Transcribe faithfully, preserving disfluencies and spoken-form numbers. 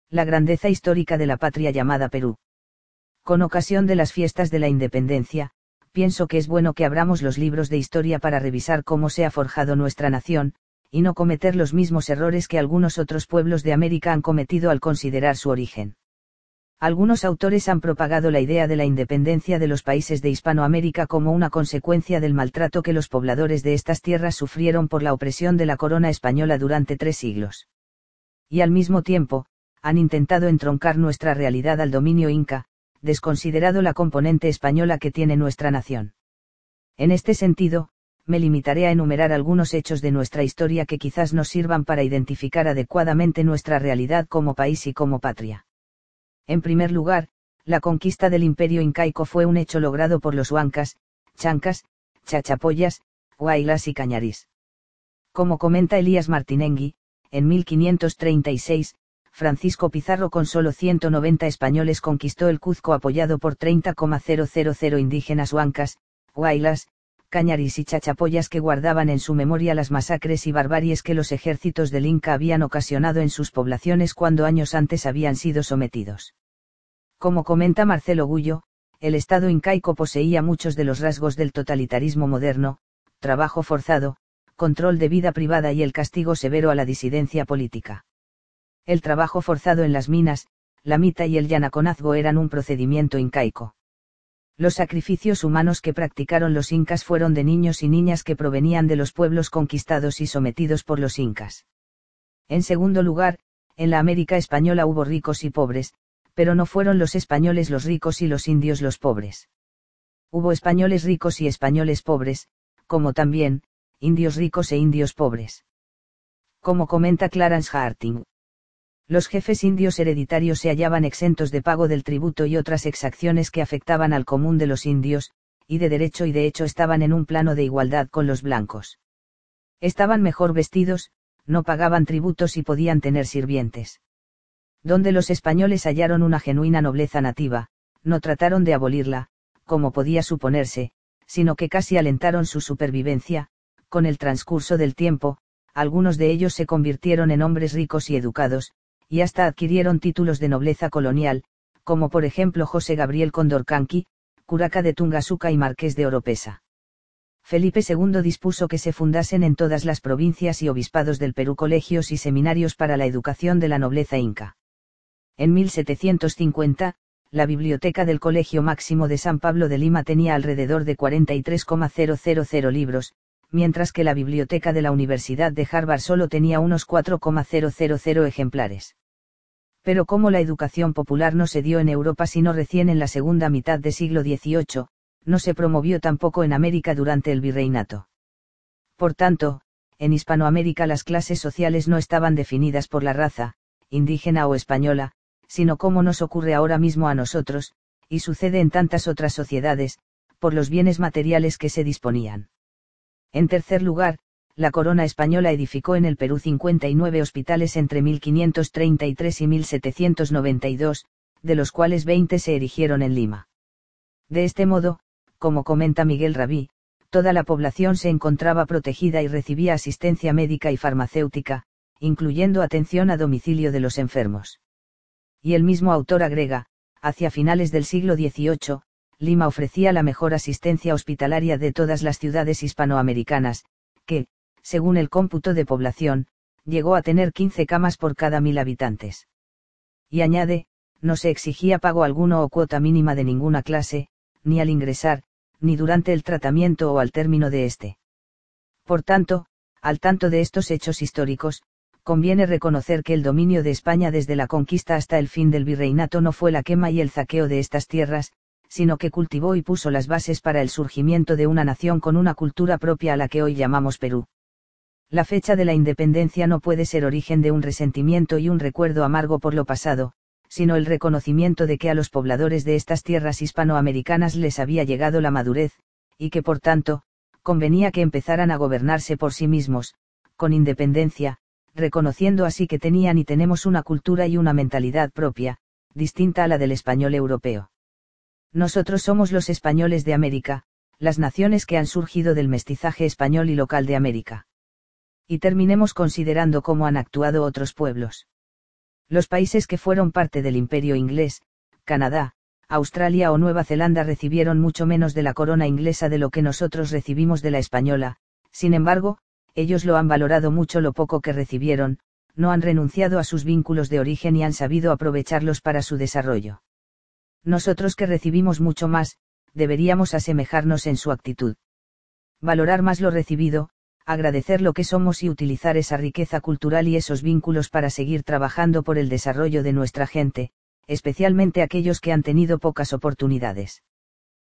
La grandeza histórica de la patria llamada Perú. Con ocasión de las fiestas de la independencia, pienso que es bueno que abramos los libros de historia para revisar cómo se ha forjado nuestra nación, y no cometer los mismos errores que algunos otros pueblos de América han cometido al considerar su origen. Algunos autores han propagado la idea de la independencia de los países de Hispanoamérica como una consecuencia del maltrato que los pobladores de estas tierras sufrieron por la opresión de la corona española durante tres siglos. Y al mismo tiempo, han intentado entroncar nuestra realidad al dominio inca, desconsiderado la componente española que tiene nuestra nación. En este sentido, me limitaré a enumerar algunos hechos de nuestra historia que quizás nos sirvan para identificar adecuadamente nuestra realidad como país y como patria. En primer lugar, la conquista del imperio incaico fue un hecho logrado por los huancas, chancas, chachapoyas, huaylas y cañaris. Como comenta Elías Martinengui, en mil quinientos treinta y seis, Francisco Pizarro con solo ciento noventa españoles conquistó el Cuzco apoyado por treinta mil indígenas huancas, huaylas, cañaris y chachapoyas que guardaban en su memoria las masacres y barbaries que los ejércitos del Inca habían ocasionado en sus poblaciones cuando años antes habían sido sometidos. Como comenta Marcelo Gullo, el Estado incaico poseía muchos de los rasgos del totalitarismo moderno: trabajo forzado, control de vida privada y el castigo severo a la disidencia política. El trabajo forzado en las minas, la mita y el yanaconazgo eran un procedimiento incaico. Los sacrificios humanos que practicaron los incas fueron de niños y niñas que provenían de los pueblos conquistados y sometidos por los incas. En segundo lugar, en la América española hubo ricos y pobres, pero no fueron los españoles los ricos y los indios los pobres. Hubo españoles ricos y españoles pobres, como también, indios ricos e indios pobres. Como comenta Clarence Harting, los jefes indios hereditarios se hallaban exentos de pago del tributo y otras exacciones que afectaban al común de los indios, y de derecho y de hecho estaban en un plano de igualdad con los blancos. Estaban mejor vestidos, no pagaban tributos y podían tener sirvientes. Donde los españoles hallaron una genuina nobleza nativa, no trataron de abolirla, como podía suponerse, sino que casi alentaron su supervivencia. Con el transcurso del tiempo, algunos de ellos se convirtieron en hombres ricos y educados, y hasta adquirieron títulos de nobleza colonial, como por ejemplo José Gabriel Condorcanqui, curaca de Tungasuca y marqués de Oropesa. Felipe segundo dispuso que se fundasen en todas las provincias y obispados del Perú colegios y seminarios para la educación de la nobleza inca. En mil setecientos cincuenta, la biblioteca del Colegio Máximo de San Pablo de Lima tenía alrededor de cuarenta y tres mil libros, mientras que la biblioteca de la Universidad de Harvard solo tenía unos cuatro mil ejemplares. Pero como la educación popular no se dio en Europa sino recién en la segunda mitad del siglo dieciocho, no se promovió tampoco en América durante el virreinato. Por tanto, en Hispanoamérica las clases sociales no estaban definidas por la raza, indígena o española, sino como nos ocurre ahora mismo a nosotros, y sucede en tantas otras sociedades, por los bienes materiales que se disponían. En tercer lugar, la corona española edificó en el Perú cincuenta y nueve hospitales entre mil quinientos treinta y tres y mil setecientos noventa y dos, de los cuales veinte se erigieron en Lima. De este modo, como comenta Miguel Rabí, toda la población se encontraba protegida y recibía asistencia médica y farmacéutica, incluyendo atención a domicilio de los enfermos. Y el mismo autor agrega, hacia finales del siglo dieciocho, Lima ofrecía la mejor asistencia hospitalaria de todas las ciudades hispanoamericanas, que, según el cómputo de población, llegó a tener quince camas por cada mil habitantes. Y añade, no se exigía pago alguno o cuota mínima de ninguna clase, ni al ingresar, ni durante el tratamiento o al término de este. Por tanto, al tanto de estos hechos históricos, conviene reconocer que el dominio de España desde la conquista hasta el fin del virreinato no fue la quema y el saqueo de estas tierras, sino que cultivó y puso las bases para el surgimiento de una nación con una cultura propia a la que hoy llamamos Perú. La fecha de la independencia no puede ser origen de un resentimiento y un recuerdo amargo por lo pasado, sino el reconocimiento de que a los pobladores de estas tierras hispanoamericanas les había llegado la madurez, y que por tanto, convenía que empezaran a gobernarse por sí mismos, con independencia, reconociendo así que tenían y tenemos una cultura y una mentalidad propia, distinta a la del español europeo. Nosotros somos los españoles de América, las naciones que han surgido del mestizaje español y local de América. Y terminemos considerando cómo han actuado otros pueblos. Los países que fueron parte del Imperio inglés, Canadá, Australia o Nueva Zelanda recibieron mucho menos de la corona inglesa de lo que nosotros recibimos de la española, sin embargo, ellos lo han valorado mucho lo poco que recibieron, no han renunciado a sus vínculos de origen y han sabido aprovecharlos para su desarrollo. Nosotros que recibimos mucho más, deberíamos asemejarnos en su actitud. Valorar más lo recibido, agradecer lo que somos y utilizar esa riqueza cultural y esos vínculos para seguir trabajando por el desarrollo de nuestra gente, especialmente aquellos que han tenido pocas oportunidades.